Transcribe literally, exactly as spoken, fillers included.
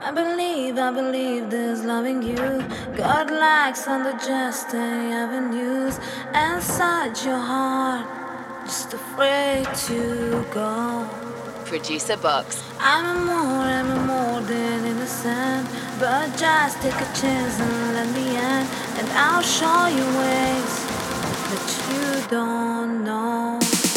I believe, I believe there's loving you. God likes on the just avenues inside your heart, just afraid to go. Producer Box. I'm a more, I'm a more than innocent, but just take a chance and let me in, and I'll show you ways that you don't know.